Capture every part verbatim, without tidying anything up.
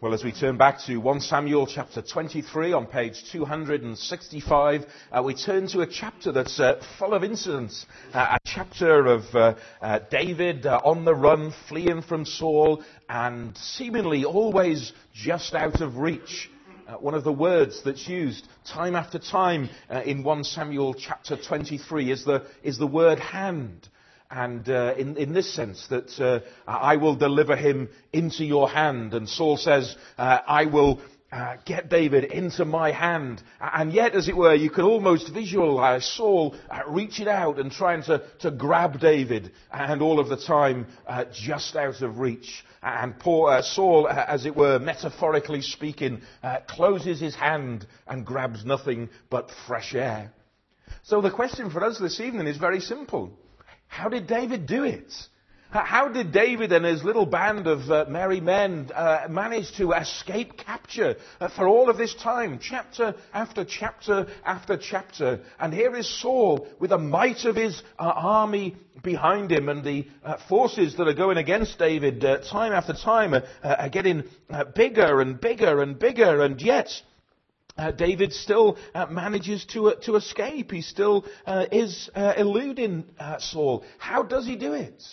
Well, as we turn back to First Samuel chapter twenty-three on page two hundred sixty-five, uh, we turn to a chapter that's uh, full of incidents. Uh, a chapter of uh, uh, David uh, on the run, fleeing from Saul, and seemingly always just out of reach. Uh, one of the words that's used time after time uh, in First Samuel chapter twenty-three is the, is the word hand. And uh, in, in this sense, that uh, I will deliver him into your hand. And Saul says, uh, I will uh, get David into my hand. And yet, as it were, you can almost visualize Saul uh, reaching out and trying to, to grab David. And all of the time, uh, just out of reach. And poor uh, Saul, uh, as it were, metaphorically speaking, uh, closes his hand and grabs nothing but fresh air. So the question for us this evening is very simple. How did David do it? How did David and his little band of uh, merry men uh, manage to escape capture uh, for all of this time? Chapter after chapter after chapter. And here is Saul with the might of his uh, army behind him, and the uh, forces that are going against David uh, time after time uh, are getting uh, bigger and bigger and bigger, and yet Uh, David still uh, manages to uh, to escape. He still uh, is uh, eluding uh, Saul. How does he do it?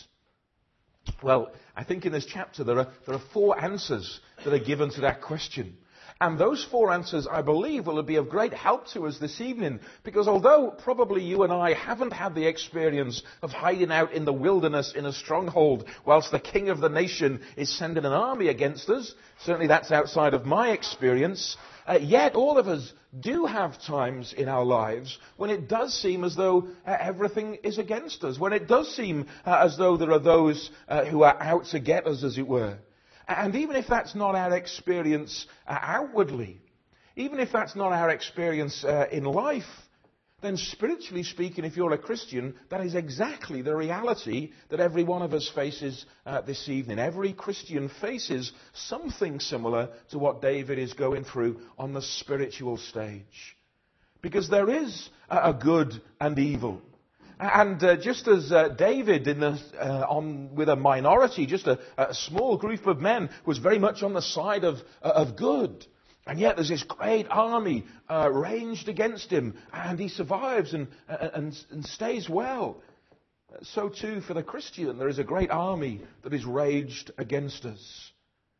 Well, I think in this chapter there are there are four answers that are given to that question. And those four answers, I believe, will be of great help to us this evening. Because although probably you and I haven't had the experience of hiding out in the wilderness in a stronghold whilst the king of the nation is sending an army against us, certainly that's outside of my experience, uh, yet all of us do have times in our lives when it does seem as though uh, everything is against us. When it does seem uh, as though there are those uh, who are out to get us, as it were. And even if that's not our experience uh, outwardly, even if that's not our experience uh, in life, then spiritually speaking, if you're a Christian, that is exactly the reality that every one of us faces uh, this evening. Every Christian faces something similar to what David is going through on the spiritual stage. Because there is a good and evil. And uh, just as uh, David, in the, uh, on, with a minority, just a, a small group of men, was very much on the side of, uh, of good. And yet there's this great army uh, ranged against him, and he survives and, and, and stays well. So too for the Christian, there is a great army that is raged against us.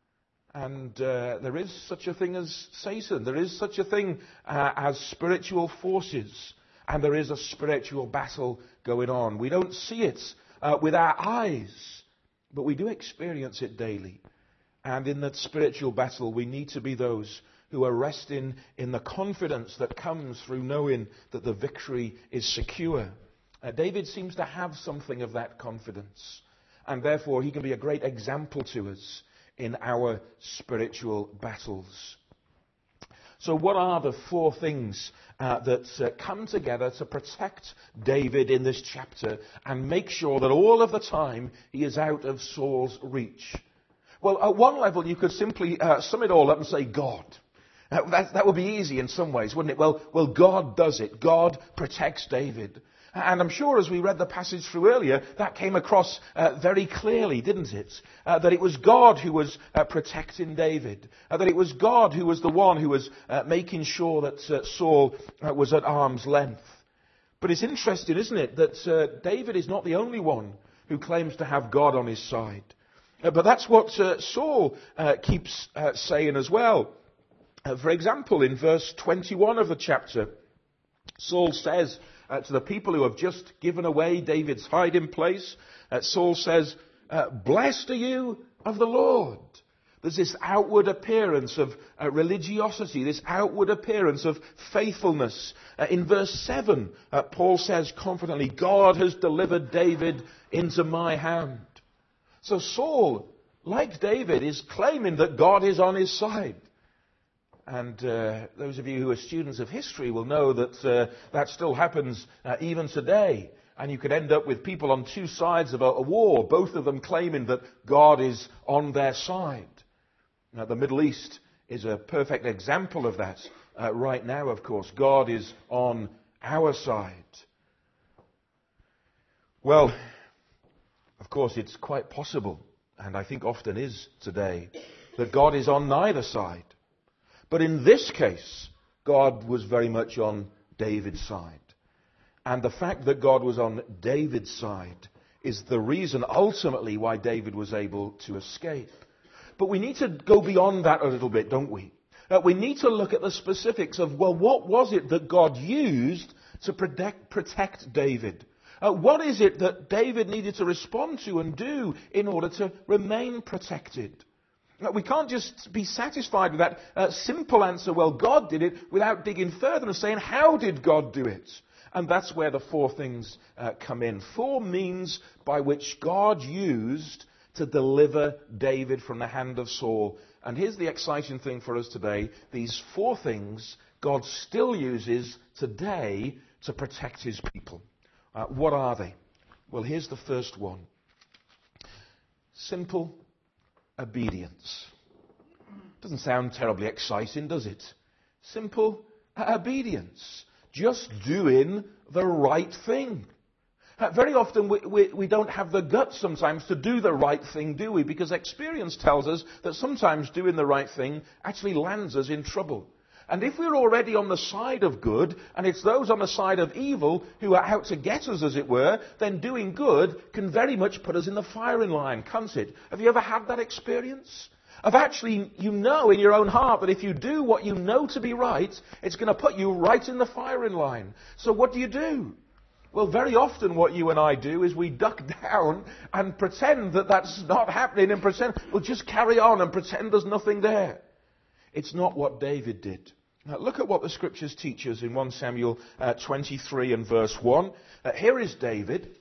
And uh, there is such a thing as Satan. There is such a thing uh, as spiritual forces. And there is a spiritual battle going on. We don't see it uh, with our eyes, but we do experience it daily. And in that spiritual battle, we need to be those who are resting in the confidence that comes through knowing that the victory is secure. Uh, David seems to have something of that confidence. And therefore, he can be a great example to us in our spiritual battles. So what are the four things uh, that uh, come together to protect David in this chapter and make sure that all of the time he is out of Saul's reach? Well, at one level you could simply uh, sum it all up and say God. Uh, that, that would be easy in some ways, wouldn't it? Well, well, God does it. God protects David. And I'm sure as we read the passage through earlier, that came across uh, very clearly, didn't it? Uh, that it was God who was uh, protecting David. Uh, that it was God who was the one who was uh, making sure that uh, Saul uh, was at arm's length. But it's interesting, isn't it, that uh, David is not the only one who claims to have God on his side. Uh, but that's what uh, Saul uh, keeps uh, saying as well. Uh, for example, in verse twenty-one of the chapter, Saul says uh, to the people who have just given away David's hiding place, uh, Saul says, uh, blessed are you of the Lord. There's this outward appearance of uh, religiosity, this outward appearance of faithfulness. Uh, in verse seven, uh, Paul says confidently, God has delivered David into my hand. So Saul, like David, is claiming that God is on his side. And uh, those of you who are students of history will know that uh, that still happens uh, even today. And you could end up with people on two sides of a, a war, both of them claiming that God is on their side. Now, the Middle East is a perfect example of that uh, right now, of course. God is on our side. Well, of course, it's quite possible, and I think often is today, that God is on neither side. But in this case, God was very much on David's side. And the fact that God was on David's side is the reason ultimately why David was able to escape. But we need to go beyond that a little bit, don't we? Uh, we need to look at the specifics of, well, what was it that God used to protect, protect David? Uh, what is it that David needed to respond to and do in order to remain protected? Uh, we can't just be satisfied with that uh, simple answer, well, God did it, without digging further and saying, how did God do it? And that's where the four things uh, come in. Four means by which God used to deliver David from the hand of Saul. And here's the exciting thing for us today. These four things God still uses today to protect his people. Uh, what are they? Well, here's the first one. Simple obedience. Doesn't sound terribly exciting, does it? Simple obedience. Just doing the right thing. Uh, very often we, we, we don't have the guts sometimes to do the right thing, do we? Because experience tells us that sometimes doing the right thing actually lands us in trouble. And if we're already on the side of good, and it's those on the side of evil who are out to get us, as it were, then doing good can very much put us in the firing line, can't it? Have you ever had that experience? Of actually, you know in your own heart that if you do what you know to be right, it's going to put you right in the firing line. So what do you do? Well, very often what you and I do is we duck down and pretend that that's not happening and pretend, we'll just carry on and pretend there's nothing there. It's not what David did. Now, look at what the scriptures teach us in First Samuel uh, twenty-three and verse one. Uh, here is David.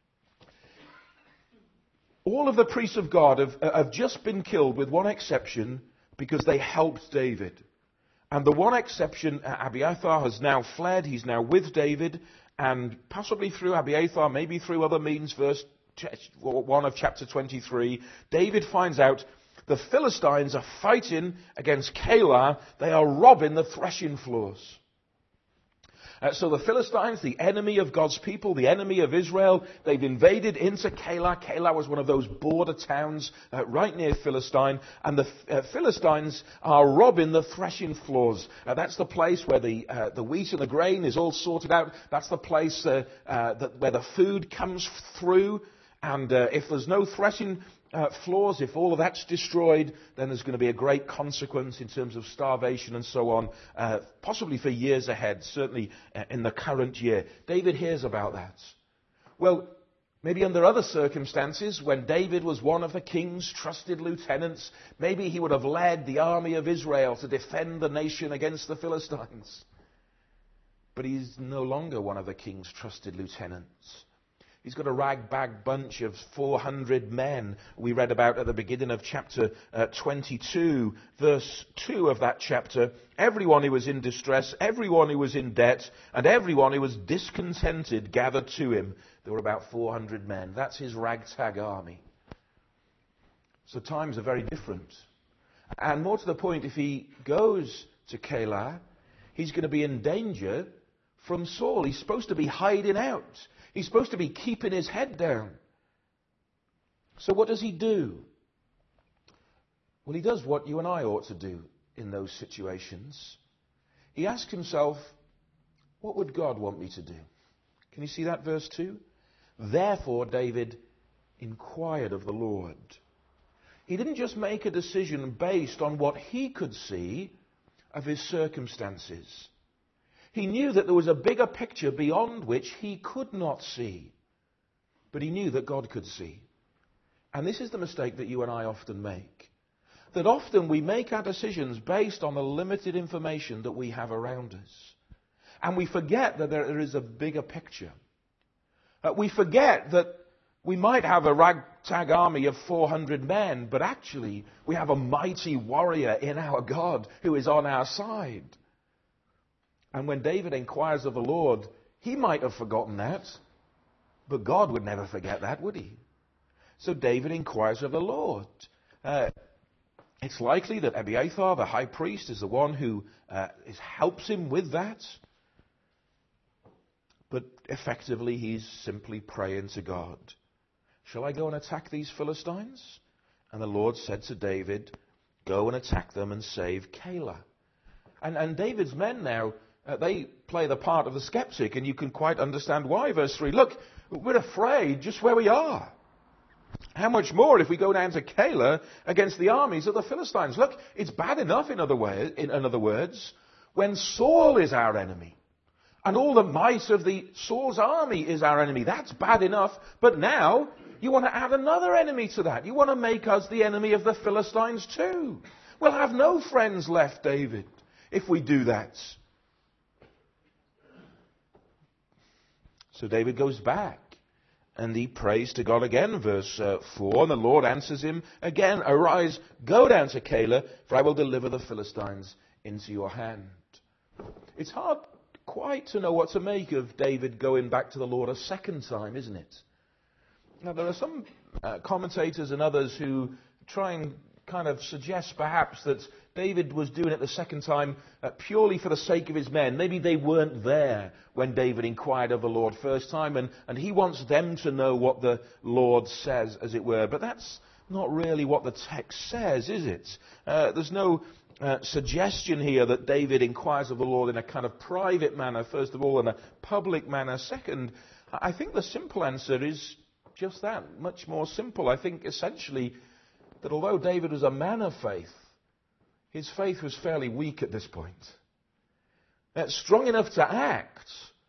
All of the priests of God have, have just been killed with one exception because they helped David. And the one exception, Abiathar, has now fled. He's now with David. And possibly through Abiathar, maybe through other means, verse one of chapter twenty-three, David finds out the Philistines are fighting against Keilah. They are robbing the threshing floors. Uh, so the Philistines, the enemy of God's people, the enemy of Israel, they've invaded into Keilah. Keilah was one of those border towns uh, right near Philistine. And the uh, Philistines are robbing the threshing floors. Uh, that's the place where the uh, the wheat and the grain is all sorted out. That's the place uh, uh, that, where the food comes through. And uh, if there's no threshing Uh, floors, if all of that's destroyed, then there's going to be a great consequence in terms of starvation and so on, uh, possibly for years ahead, certainly uh, in the current year. David hears about that. Well, maybe under other circumstances, when David was one of the king's trusted lieutenants, maybe he would have led the army of Israel to defend the nation against the Philistines. But he's no longer one of the king's trusted lieutenants. He's got a rag-bag bunch of four hundred men we read about at the beginning of chapter uh, twenty-two, verse two of that chapter. Everyone who was in distress, everyone who was in debt, and everyone who was discontented gathered to him. There were about four hundred men. That's his ragtag army. So times are very different. And more to the point, if he goes to Keilah, he's going to be in danger from Saul. He's supposed to be hiding out. He's supposed to be keeping his head down. So what does he do? Well, he does what you and I ought to do in those situations. He asks himself, what would God want me to do? Can you see that verse two? Therefore, David inquired of the Lord. He didn't just make a decision based on what he could see of his circumstances. He knew that there was a bigger picture beyond which he could not see. But he knew that God could see. And this is the mistake that you and I often make. That often we make our decisions based on the limited information that we have around us. And we forget that there is a bigger picture. Uh, we forget that we might have a ragtag army of four hundred men, but actually we have a mighty warrior in our God who is on our side. And when David inquires of the Lord, he might have forgotten that, but God would never forget that, would he? So David inquires of the Lord. Uh, it's likely that Abiathar, the high priest, is the one who uh, is, helps him with that. But effectively, he's simply praying to God. Shall I go and attack these Philistines? And the Lord said to David, go and attack them and save Keilah. And, and David's men now, uh, they play the part of the skeptic, and you can quite understand why. Verse three, look, we're afraid just where we are. How much more if we go down to Keilah against the armies of the Philistines? Look, it's bad enough, in other, way, in other words, when Saul is our enemy. And all the might of the Saul's army is our enemy. That's bad enough. But now you want to add another enemy to that. You want to make us the enemy of the Philistines too. We'll have no friends left, David, if we do that. So David goes back and he prays to God again, verse uh, four. And the Lord answers him again, arise, go down to Keilah, for I will deliver the Philistines into your hand. It's hard quite to know what to make of David going back to the Lord a second time, isn't it? Now, there are some uh, commentators and others who try and kind of suggest perhaps that David was doing it the second time uh, purely for the sake of his men. Maybe they weren't there when David inquired of the Lord first time, and, and he wants them to know what the Lord says, as it were. But that's not really what the text says, is it? Uh, there's no uh, suggestion here that David inquires of the Lord in a kind of private manner, first of all, and a public manner. Second, I think the simple answer is just that, much more simple. I think essentially that although David was a man of faith, his faith was fairly weak at this point. That's strong enough to act,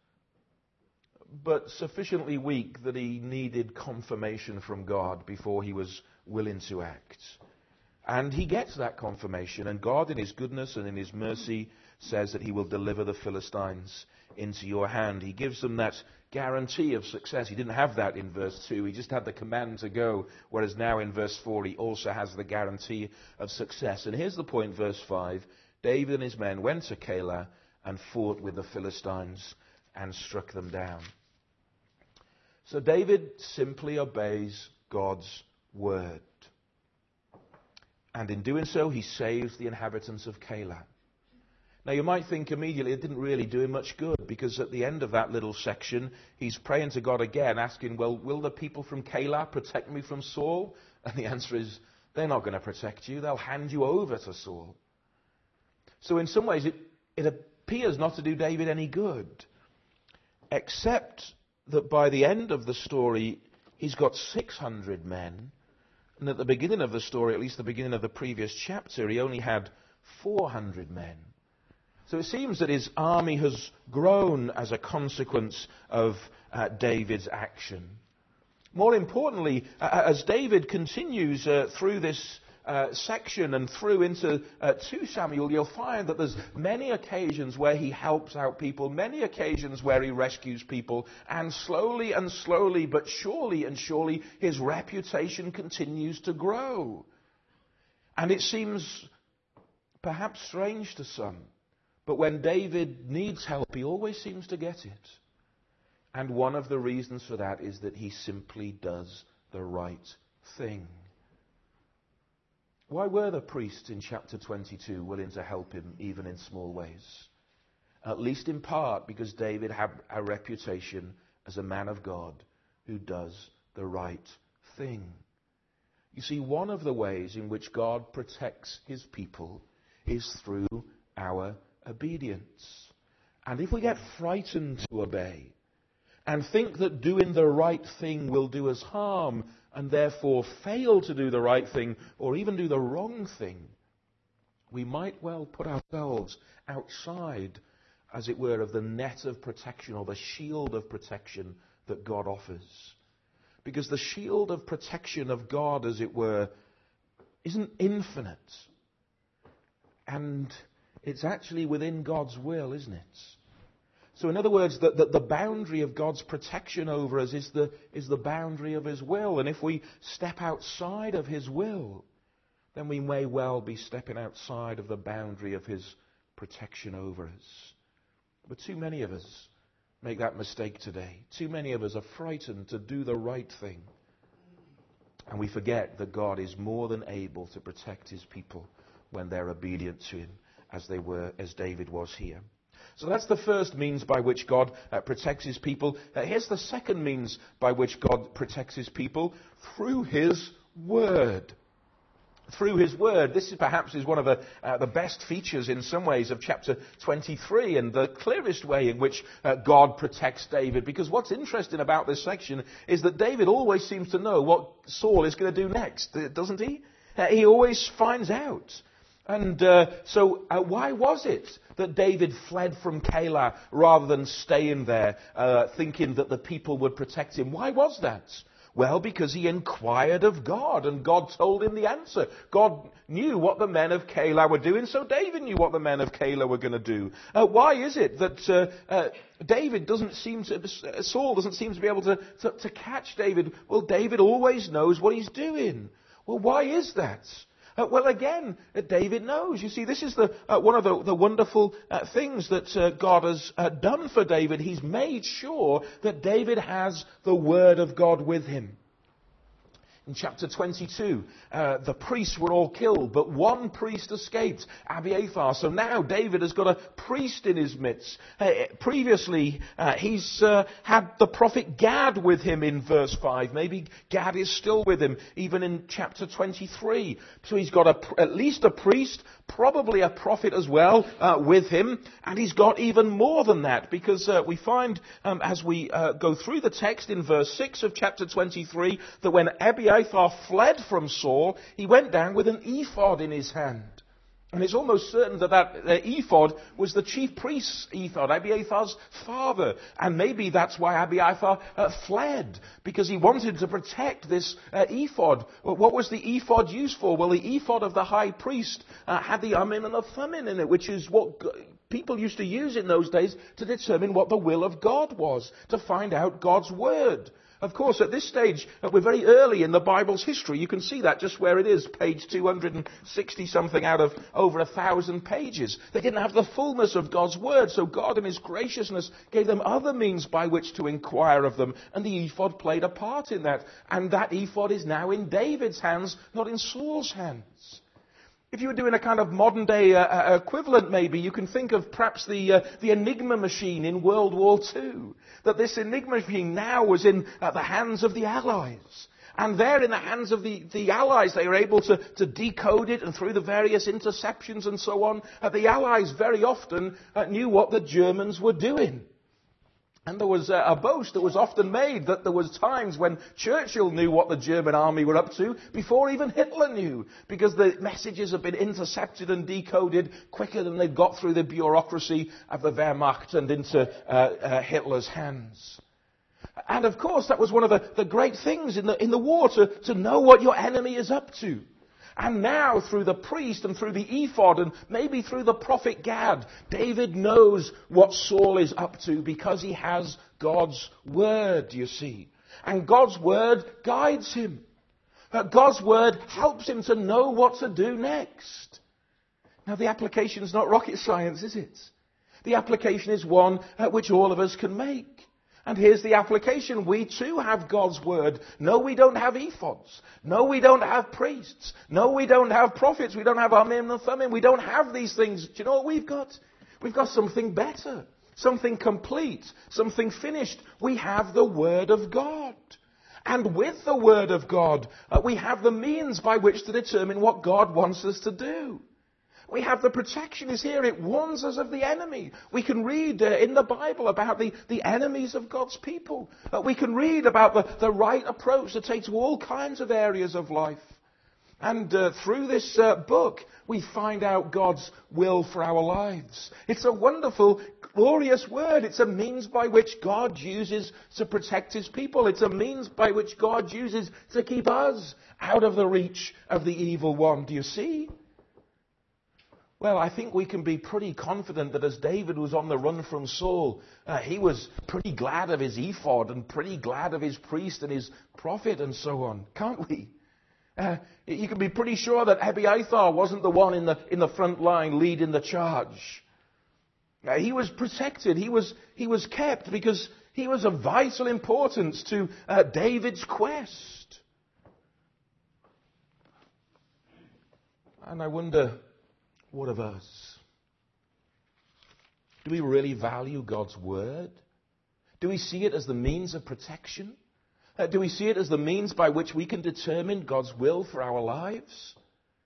but sufficiently weak that he needed confirmation from God before he was willing to act. And he gets that confirmation, and God in his goodness and in his mercy says that he will deliver the Philistines into your hand. He gives them that guarantee of success. He didn't have that in verse two. He just had the command to go, whereas now in verse four he also has the guarantee of success. And here's the point, verse five. David and his men went to Keilah and fought with the Philistines and struck them down. So David simply obeys God's word. And in doing so, he saves the inhabitants of Keilah. Now, you might think immediately it didn't really do him much good, because at the end of that little section, he's praying to God again, asking, well, will the people from Keilah protect me from Saul? And the answer is, they're not going to protect you. They'll hand you over to Saul. So in some ways, it, it appears not to do David any good, except that by the end of the story, he's got six hundred men. And at the beginning of the story, at least the beginning of the previous chapter, he only had four hundred men. So it seems that his army has grown as a consequence of uh, David's action. More importantly, uh, as David continues uh, through this uh, section and through into uh, Second Samuel, you'll find that there's many occasions where he helps out people, many occasions where he rescues people, and slowly and slowly, but surely and surely, his reputation continues to grow. And it seems perhaps strange to some, but when David needs help, he always seems to get it. And one of the reasons for that is that he simply does the right thing. Why were the priests in chapter twenty-two willing to help him, even in small ways? At least in part because David had a reputation as a man of God who does the right thing. You see, one of the ways in which God protects his people is through our obedience. And if we get frightened to obey and think that doing the right thing will do us harm and therefore fail to do the right thing or even do the wrong thing, we might well put ourselves outside, as it were, of the net of protection or the shield of protection that God offers. Because the shield of protection of God, as it were, isn't infinite. And it's actually within God's will, isn't it? So in other words, the, the, the boundary of God's protection over us is the, is the boundary of his will. And if we step outside of his will, then we may well be stepping outside of the boundary of his protection over us. But too many of us make that mistake today. Too many of us are frightened to do the right thing. And we forget that God is more than able to protect his people when they're obedient to him, as they were, as David was here. So that's the first means by which God uh, protects his people. Uh, here's the second means by which God protects his people, through his word. through his word. This is perhaps is one of the, uh, the best features in some ways of chapter twenty-three, and the clearest way in which uh, God protects David. Because what's interesting about this section is that David always seems to know what Saul is going to do next, doesn't he? Uh, he always finds out. And uh, so uh, why was it that David fled from Keilah rather than staying there, uh, thinking that the people would protect him? Why was that? Well, because he inquired of God, and God told him the answer. God knew what the men of Keilah were doing, so David knew what the men of Keilah were going to do. Uh, why is it that uh, uh, David doesn't seem to, uh, Saul doesn't seem to be able to, to, to catch David? Well, David always knows what he's doing. Well, why is that? Uh, well, again, uh, David knows. You see, this is the uh, one of the, the wonderful uh, things that uh, God has uh, done for David. He's made sure that David has the Word of God with him. In chapter twenty-two, uh, the priests were all killed, but one priest escaped, Abiathar. So now David has got a priest in his midst. Uh, previously, uh, he's uh, had the prophet Gad with him in verse five. Maybe Gad is still with him, even in chapter twenty-three. So he's got a, at least a priest, probably a prophet as well, uh, with him. And he's got even more than that, because uh, we find, um, as we uh, go through the text in verse six of chapter twenty-three, that when Abiathar fled from Saul, he went down with an ephod in his hand. And it's almost certain that that uh, ephod was the chief priest's ephod, Abiathar's father. And maybe that's why Abiathar uh, fled, because he wanted to protect this uh, ephod. Well, what was the ephod used for? Well, the ephod of the high priest uh, had the urim and the thummim in it, which is what people used to use in those days to determine what the will of God was, to find out God's word. Of course, at this stage, we're very early in the Bible's history. You can see that just where it is, page two hundred sixty something out of over a thousand pages. They didn't have the fullness of God's word, so God in his graciousness gave them other means by which to inquire of them, and the ephod played a part in that. And that ephod is now in David's hands, not in Saul's hands. If you were doing a kind of modern day uh, equivalent, maybe, you can think of perhaps the uh, the Enigma machine in World War Two. That this Enigma machine now was in uh, the hands of the Allies. And there in the hands of the, the Allies, they were able to, to decode it, and through the various interceptions and so on, uh, the Allies very often uh, knew what the Germans were doing. And there was a boast that was often made that there was times when Churchill knew what the German army were up to before even Hitler knew, because the messages had been intercepted and decoded quicker than they'd got through the bureaucracy of the Wehrmacht and into uh, uh, Hitler's hands. And of course, that was one of the, the great things in the, in the war, to, to know what your enemy is up to. And now, through the priest and through the ephod and maybe through the prophet Gad, David knows what Saul is up to because he has God's word, you see. And God's word guides him. God's word helps him to know what to do next. Now, the application is not rocket science, is it? The application is one uh, which all of us can make. And here's the application. We too have God's word. No, we don't have ephods. No, we don't have priests. No, we don't have prophets. We don't have urim and thummim. We don't have these things. Do you know what we've got? We've got something better. Something complete. Something finished. We have the word of God. And with the word of God, uh, we have the means by which to determine what God wants us to do. We have the protection is here. It warns us of the enemy. We can read uh, in the Bible about the, the enemies of God's people. Uh, we can read about the, the right approach to take to all kinds of areas of life. And uh, through this uh, book, we find out God's will for our lives. It's a wonderful, glorious word. It's a means by which God uses to protect his people. It's a means by which God uses to keep us out of the reach of the evil one. Do you see? Well, I think we can be pretty confident that as David was on the run from Saul, uh, he was pretty glad of his ephod and pretty glad of his priest and his prophet and so on, can't we? Uh, you can be pretty sure that Abiathar wasn't the one in the in the front line leading the charge. Uh, he was protected. He was he was kept because he was of vital importance to uh, David's quest. And I wonder, what of us? Do we really value God's word? Do we see it as the means of protection? Uh, do we see it as the means by which we can determine God's will for our lives?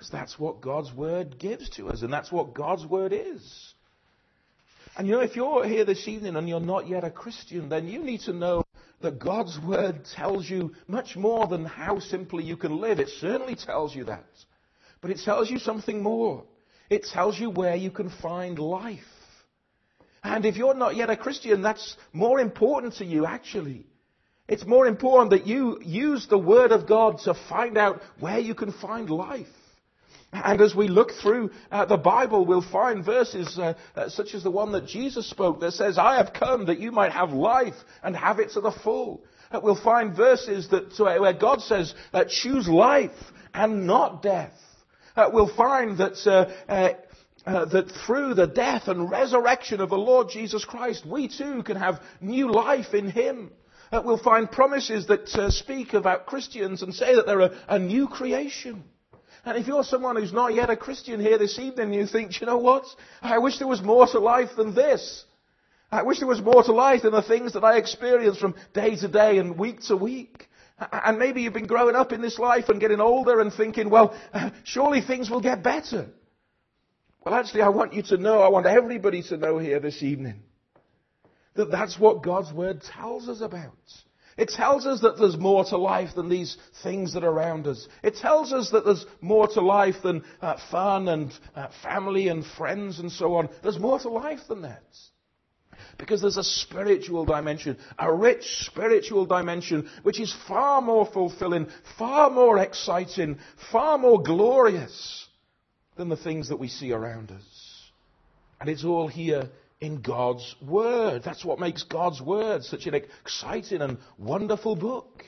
Because that's what God's word gives to us, and that's what God's word is. And you know, if you're here this evening and you're not yet a Christian, then you need to know that God's word tells you much more than how simply you can live. It certainly tells you that. But it tells you something more. It tells you where you can find life. And if you're not yet a Christian, that's more important to you, actually. It's more important that you use the word of God to find out where you can find life. And as we look through uh, the Bible, we'll find verses uh, uh, such as the one that Jesus spoke that says, I have come that you might have life and have it to the full. Uh, we'll find verses that uh, where God says, uh, choose life and not death. Uh, we'll find that uh, uh, uh, that through the death and resurrection of the Lord Jesus Christ, we too can have new life in Him. Uh, we'll find promises that uh, speak about Christians and say that they're a, a new creation. And if you're someone who's not yet a Christian here this evening, you think, you know what? I wish there was more to life than this. I wish there was more to life than the things that I experience from day to day and week to week. And maybe you've been growing up in this life and getting older and thinking, well, uh, surely things will get better. Well, actually, I want you to know, I want everybody to know here this evening, that that's what God's word tells us about. It tells us that there's more to life than these things that are around us. It tells us that there's more to life than uh, fun and uh, family and friends and so on. There's more to life than that. Because there's a spiritual dimension, a rich spiritual dimension, which is far more fulfilling, far more exciting, far more glorious than the things that we see around us. And it's all here in God's word. That's what makes God's word such an exciting and wonderful book.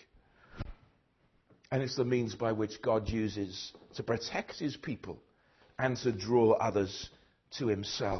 And it's the means by which God uses to protect his people and to draw others to himself.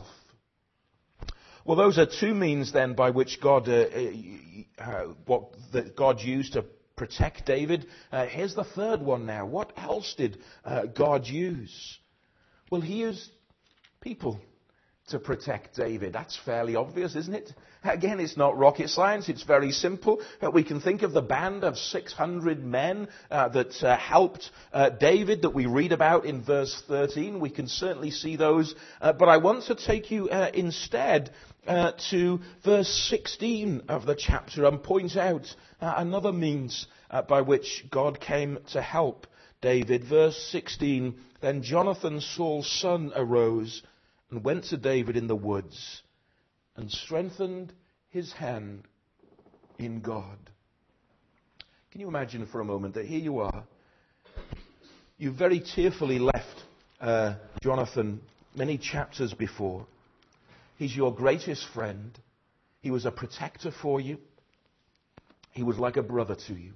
Well, those are two means then by which God, uh, uh, what that God used to protect David. Uh, here's the third one now. What else did uh, God use? Well, he used people to protect David. That's fairly obvious, isn't it? Again, it's not rocket science. It's very simple. Uh, we can think of the band of six hundred men uh, that uh, helped uh, David that we read about in verse thirteen. We can certainly see those. Uh, but I want to take you uh, instead uh, to verse sixteen of the chapter and point out uh, another means uh, by which God came to help David. Verse sixteen, then Jonathan, Saul's son, arose and went to David in the woods and strengthened his hand in God. Can you imagine for a moment that here you are, you very tearfully left uh, Jonathan many chapters before. He's your greatest friend. He was a protector for you. He was like a brother to you.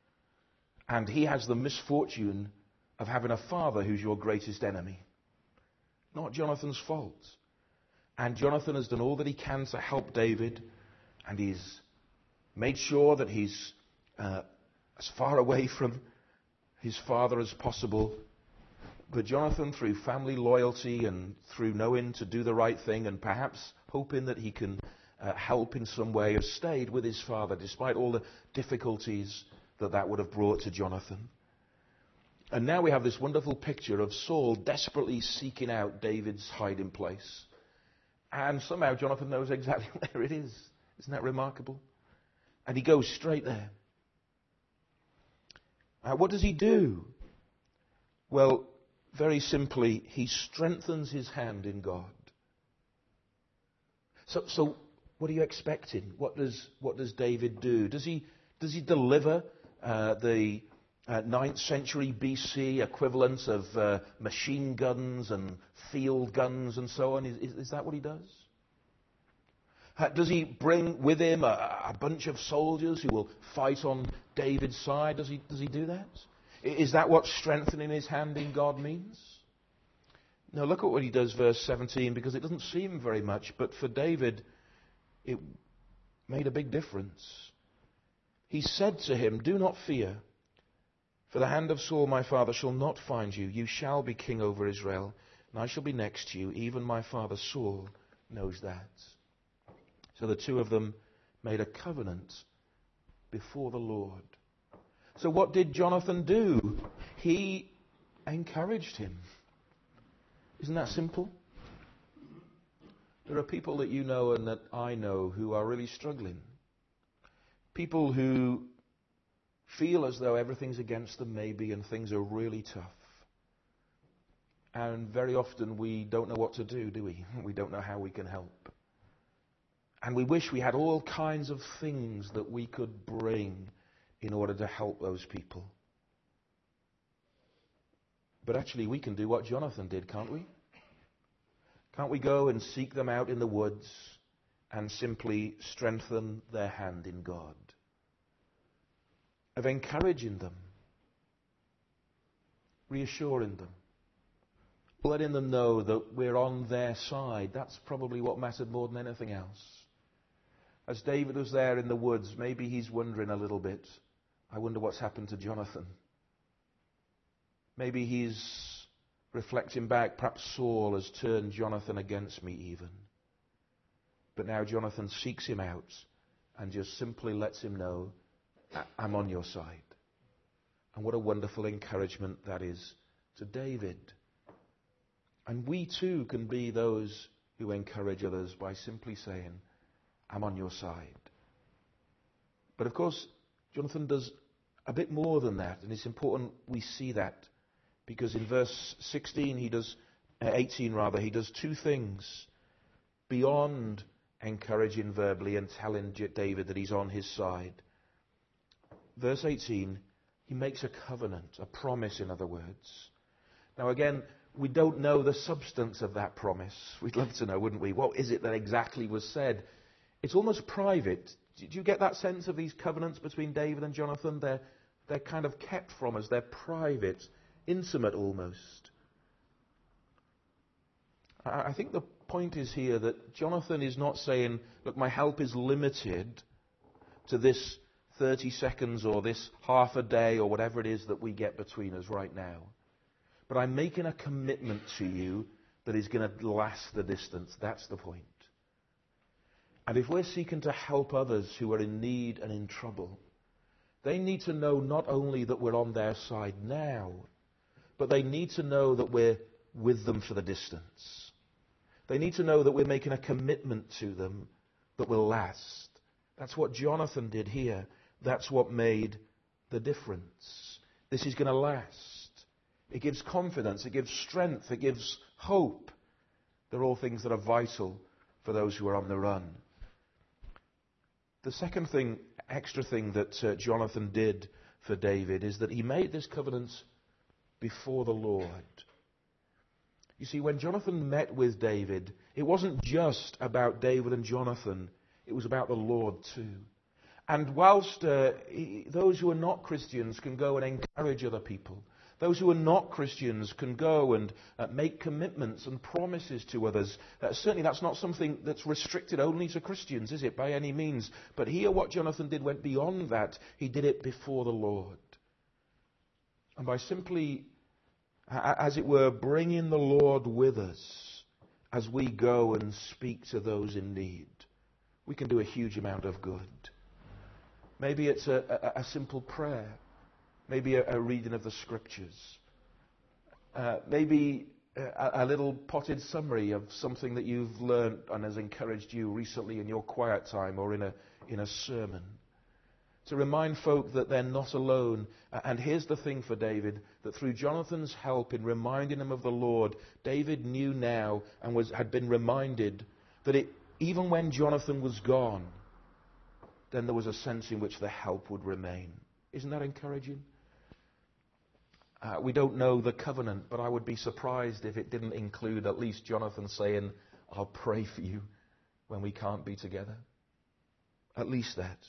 And he has the misfortune of having a father who's your greatest enemy. Not Jonathan's fault. And Jonathan has done all that he can to help David, and he's made sure that he's uh, as far away from his father as possible. But Jonathan, through family loyalty and through knowing to do the right thing and perhaps hoping that he can uh, help in some way, has stayed with his father despite all the difficulties that that would have brought to Jonathan. And now we have this wonderful picture of Saul desperately seeking out David's hiding place. And somehow Jonathan knows exactly where it is. Isn't that remarkable? And he goes straight there. Uh, what does he do? Well, very simply, he strengthens his hand in God. So, so what are you expecting? What does what does David do? Does he does he deliver uh, the Uh, ninth century B C equivalents of uh, machine guns and field guns and so on? Is, is, is that what he does? Uh, does he bring with him a, a bunch of soldiers who will fight on David's side? Does he, does he do that? Is that what strengthening his hand in God means? No, look at what he does, verse seventeen, because it doesn't seem very much, but for David, it made a big difference. He said to him, "Do not fear. For the hand of Saul my father shall not find you. You shall be king over Israel, and I shall be next to you. Even my father Saul knows that." So the two of them made a covenant before the Lord. So what did Jonathan do? He encouraged him. Isn't that simple? There are people that you know and that I know who are really struggling. People who feel as though everything's against them maybe and things are really tough. And very often we don't know what to do, do we? We don't know how we can help. And we wish we had all kinds of things that we could bring in order to help those people. But actually we can do what Jonathan did, can't we? Can't we go and seek them out in the woods and simply strengthen their hand in God? Of encouraging them, reassuring them, letting them know that we're on their side. That's probably what mattered more than anything else. As David was there in the woods, maybe he's wondering a little bit, I wonder what's happened to Jonathan. Maybe he's reflecting back, perhaps Saul has turned Jonathan against me even. But now Jonathan seeks him out and just simply lets him know, I'm on your side. And what a wonderful encouragement that is to David. And we too can be those who encourage others by simply saying, I'm on your side. But of course, Jonathan does a bit more than that, and it's important we see that, because in verse sixteen, he does, uh, eighteen rather, he does two things beyond encouraging verbally and telling David that he's on his side. Verse eighteen, he makes a covenant, a promise in other words. Now again, we don't know the substance of that promise. We'd love to know, wouldn't we? What is it that exactly was said? It's almost private. Do you get that sense of these covenants between David and Jonathan? They're, they're kind of kept from us. They're private, intimate almost. I, I think the point is here that Jonathan is not saying, look, my help is limited to this thirty seconds or this half a day or whatever it is that we get between us right now. But I'm making a commitment to you that is going to last the distance. That's the point. And if we're seeking to help others who are in need and in trouble, they need to know not only that we're on their side now, but they need to know that we're with them for the distance. They need to know that we're making a commitment to them that will last. That's what Jonathan did here. That's what made the difference. This is going to last. It gives confidence, it gives strength, it gives hope. They're all things that are vital for those who are on the run. The second thing, extra thing that uh, Jonathan did for David is that he made this covenant before the Lord. You see, when Jonathan met with David, it wasn't just about David and Jonathan, it was about the Lord too. And whilst uh, he, those who are not Christians can go and encourage other people, those who are not Christians can go and uh, make commitments and promises to others. Uh, certainly that's not something that's restricted only to Christians, is it, by any means? But here what Jonathan did went beyond that. He did it before the Lord. And by simply, as it were, bringing the Lord with us as we go and speak to those in need, we can do a huge amount of good. Maybe it's a, a, a simple prayer. Maybe a, a reading of the Scriptures. Uh, maybe a, a little potted summary of something that you've learned and has encouraged you recently in your quiet time or in a, in a sermon. To remind folk that they're not alone. And here's the thing for David, that through Jonathan's help in reminding him of the Lord, David knew now and was, had been reminded that it, even when Jonathan was gone, then there was a sense in which the help would remain. Isn't that encouraging? Uh, we don't know the covenant, but I would be surprised if it didn't include at least Jonathan saying, I'll pray for you when we can't be together. At least that.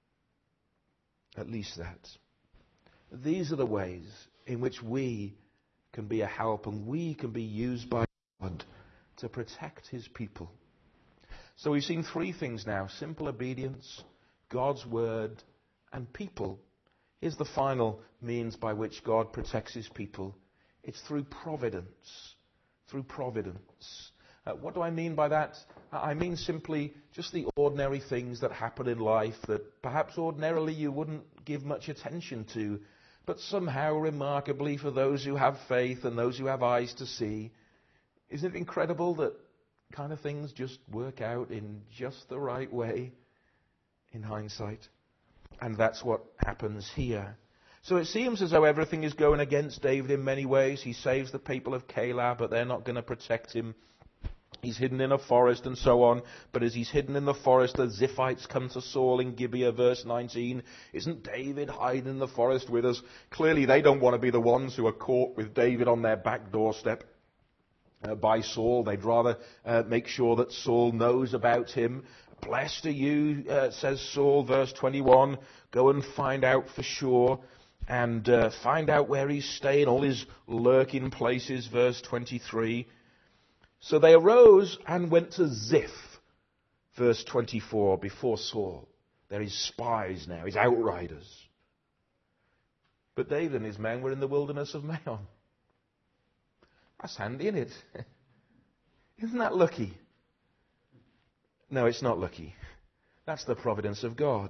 At least that. These are the ways in which we can be a help and we can be used by God to protect His people. So we've seen three things now: simple obedience, God's word, and people. Here's the final means by which God protects His people. It's through providence. Through providence. Uh, what do I mean by that? I mean simply just the ordinary things that happen in life that perhaps ordinarily you wouldn't give much attention to. But somehow, remarkably, for those who have faith and those who have eyes to see, isn't it incredible that kind of things just work out in just the right way in hindsight? And that's what happens here. So it seems as though everything is going against David in many ways. He saves the people of Keilah, but they're not going to protect him. He's hidden in a forest and so on. But as he's hidden in the forest, the Ziphites come to Saul in Gibeah, verse nineteen. Isn't David hiding in the forest with us? Clearly they don't want to be the ones who are caught with David on their back doorstep uh, by Saul. They'd rather uh, make sure that Saul knows about him. Blessed are you, uh, says Saul, verse twenty-one. Go and find out for sure. And uh, find out where he's staying, all his lurking places, verse twenty-three. So they arose and went to Ziph, verse twenty-four, before Saul. They're his spies now, his outriders. But David and his men were in the wilderness of Maon. That's handy, isn't it? Isn't that lucky? No, it's not lucky. That's the providence of God.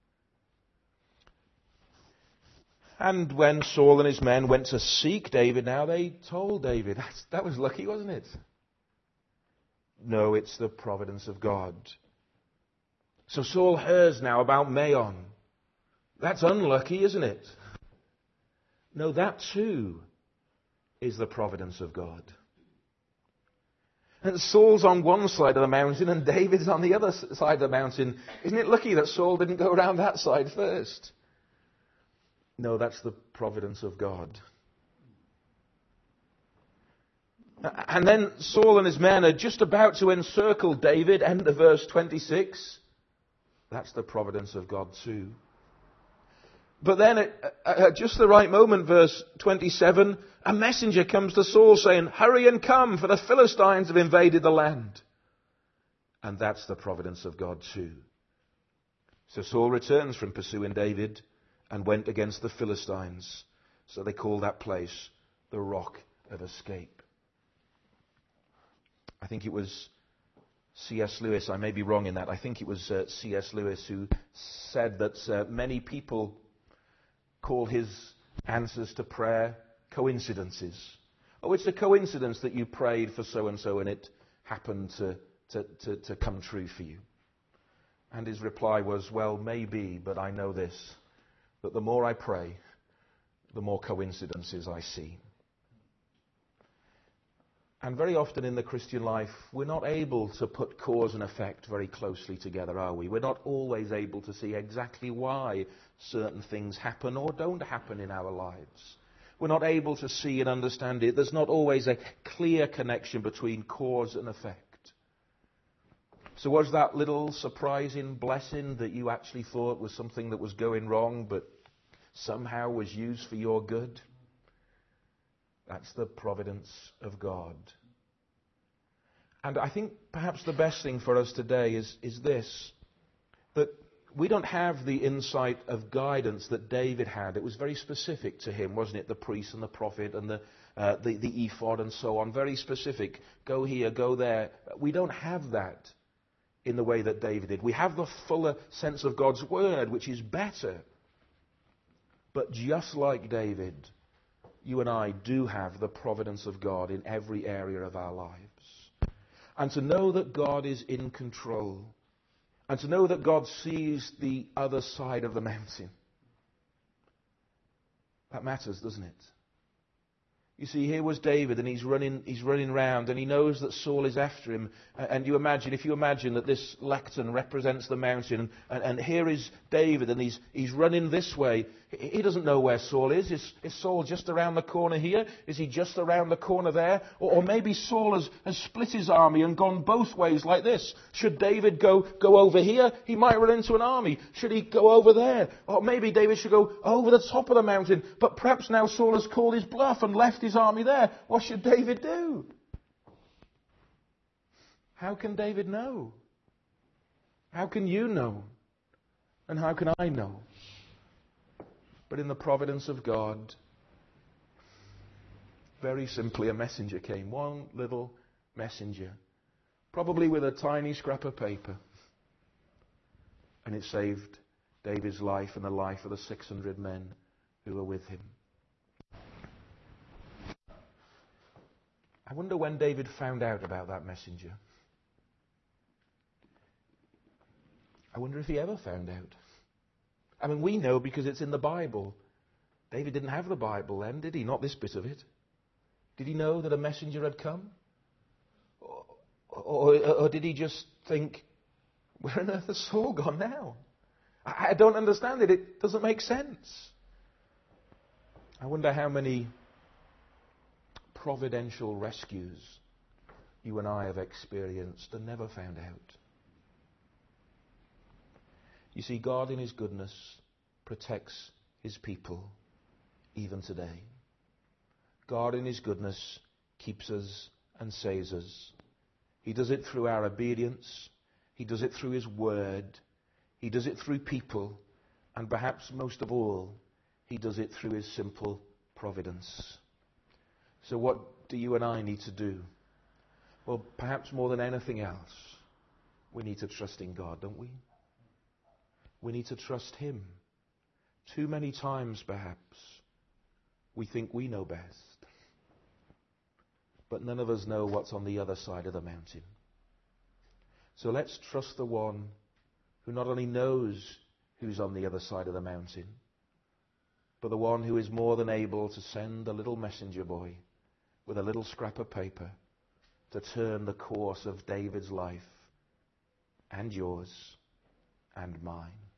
And when Saul and his men went to seek David, now they told David. That's, that was lucky, wasn't it? No, it's the providence of God. So Saul hears now about Maon. That's unlucky, isn't it? No, that too is the providence of God. And Saul's on one side of the mountain and David's on the other side of the mountain. Isn't it lucky that Saul didn't go around that side first? No, that's the providence of God. And then Saul and his men are just about to encircle David, end of verse twenty-six. That's the providence of God too. But then at, at just the right moment, verse twenty-seven, a messenger comes to Saul saying, hurry and come, for the Philistines have invaded the land. And that's the providence of God too. So Saul returns from pursuing David and went against the Philistines. So they call that place the Rock of Escape. I think it was C S Lewis, I may be wrong in that, I think it was uh, C S Lewis who said that uh, many people call his answers to prayer coincidences. Oh, it's a coincidence that you prayed for so-and-so and it happened to, to, to, to come true for you. And his reply was, well, maybe, but I know this, that the more I pray, the more coincidences I see. And very often in the Christian life, we're not able to put cause and effect very closely together, are we? We're not always able to see exactly why certain things happen or don't happen in our lives. We're not able to see and understand it. There's not always a clear connection between cause and effect. So was that little surprising blessing that you actually thought was something that was going wrong, but somehow was used for your good? That's the providence of God. And I think perhaps the best thing for us today is, is this, that we don't have the insight of guidance that David had. It was very specific to him, wasn't it? The priest and the prophet and the, uh, the, the ephod and so on. Very specific. Go here, go there. We don't have that in the way that David did. We have the fuller sense of God's word, which is better. But just like David, you and I do have the providence of God in every area of our lives. And to know that God is in control, and to know that God sees the other side of the mountain, that matters, doesn't it? You see, here was David, and he's running, he's running round, and he knows that Saul is after him. And you imagine, if you imagine that this lectern represents the mountain, and, and here is David, and he's, he's running this way. He doesn't know where Saul is. Is, is Saul just around the corner here? Is he just around the corner there? Or, or maybe Saul has, has split his army and gone both ways like this. Should David go, go over here? He might run into an army. Should he go over there? Or maybe David should go over the top of the mountain. But perhaps now Saul has called his bluff and left his army there. What should David do? How can David know? How can you know? And how can I know? But in the providence of God, very simply a messenger came. One little messenger. Probably with a tiny scrap of paper. And it saved David's life and the life of the six hundred men who were with him. I wonder when David found out about that messenger. I wonder if he ever found out. I mean, we know because it's in the Bible. David didn't have the Bible then, did he? Not this bit of it. Did he know that a messenger had come? Or, or, or did he just think, where on earth has Saul gone now? I, I don't understand it. It doesn't make sense. I wonder how many providential rescues you and I have experienced and never found out. You see, God in his goodness protects his people even today. God in his goodness keeps us and saves us. He does it through our obedience. He does it through his word. He does it through people. And perhaps most of all, he does it through his simple providence. So what do you and I need to do? Well, perhaps more than anything else, we need to trust in God, don't we? We need to trust him. Too many times, perhaps, we think we know best. But none of us know what's on the other side of the mountain. So let's trust the one who not only knows who's on the other side of the mountain, but the one who is more than able to send a little messenger boy with a little scrap of paper to turn the course of David's life and yours and mine.